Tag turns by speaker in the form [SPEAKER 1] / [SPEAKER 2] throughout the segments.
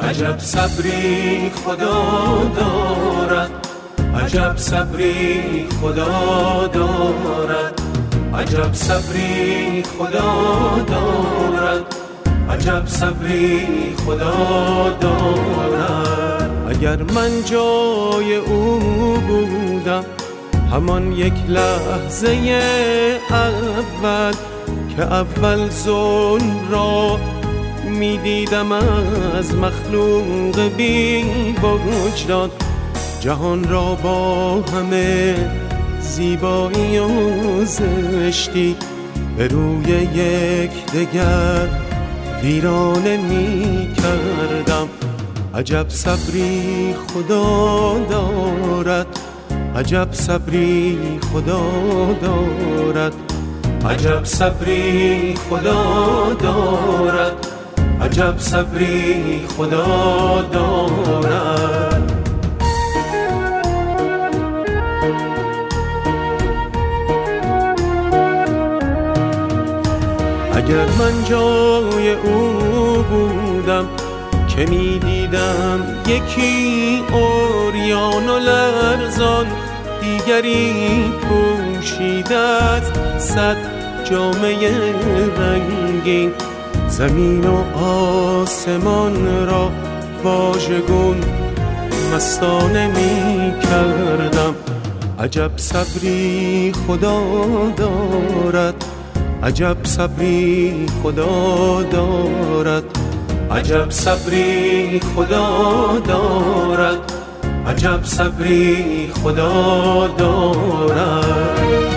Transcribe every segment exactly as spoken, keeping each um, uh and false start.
[SPEAKER 1] عجب صبری خدا دارد، عجب صبری خدا دارد، عجب صبری خدا دارد، عجب صبری خدا دارد. اگر من جای او بودم همان یک لحظه اول که اول ظلم را می دیدم از مخلوق بی وجدان، جهان را با همه زیبایی و زشتی به روی یک دگر ویرانه می کردم. عجب صبری خدا دارد، عجب صبری خدا دارد، عجب صبری خدا دارد، عجب صبری خدا دارد. اگر من جای او بودم که می دیدم یکی عریان و لرزان، دیگری پوشیده از صد جامه رنگین، زمین و آسمان را واژگون مستانه می کردم. عجب صبری خدا دارد، عجب صبری خدا دارد، عجب صبری خدا دارد، عجب صبری خدا دارد.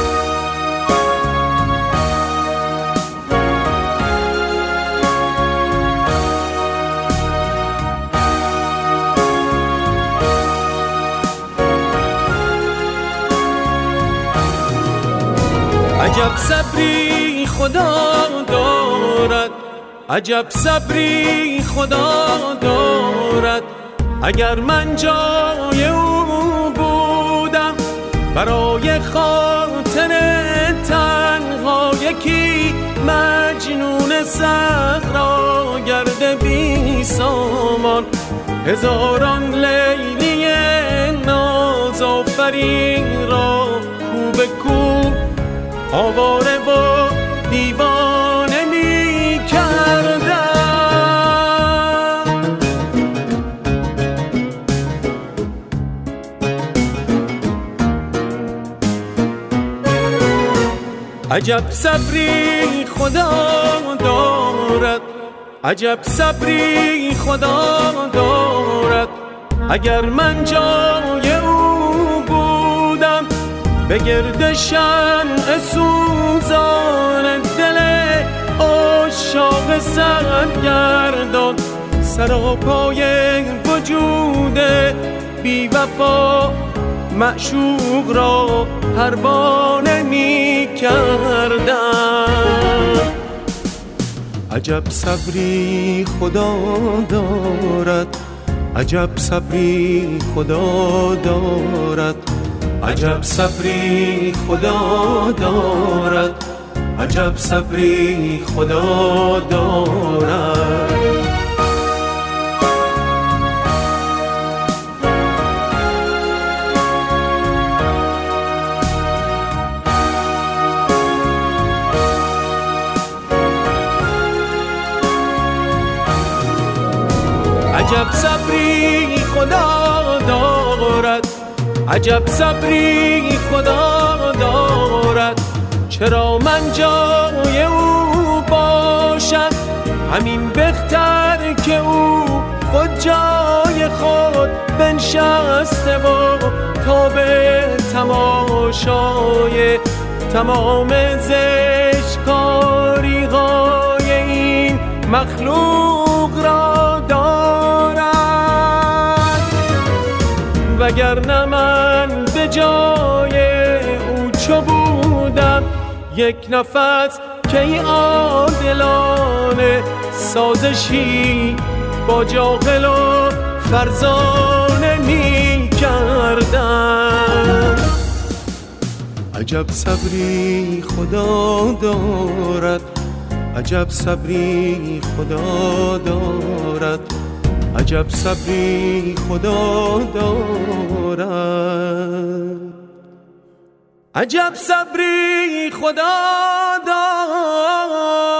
[SPEAKER 1] عجب صبری خدا دارد، عجب صبری خدا دارد. اگر من جای او بودم برای خاطر تنها یکی مجنون صحرا گرد بی سامان، هزاران لیلی نازآفرین را کو به کو آواره و دیوانه می کردم. عجب صبری خدا دارد، عجب صبری خدا دارد. اگر من جای او بودم به گرد شمع سوزان دل عاشاق سرگردان، سراپای وجود بی وفا معشوق را پروانه می کردم. عجب صبری خدا دارد، عجب صبری خدا دارد، عجب صبری خدا دارد، عجب صبری خدا دارد. عجب صبری خدا دارد، عجب صبری خدا دارد. چرا من جای او باشم همین بهتر که او خود جای خود بنشسته و تا به تماشای تمام زشتکاری های این مخلوق را دارد. وگرنه من به جای او چو بودم یک نفس که ای عادلانه سازشی با جاهل و فرزانه می کردم. عجب صبری خدا دارد، عجب صبری خدا دارد، عجب صبری خدا دارد، عجب صبری خدا دارد.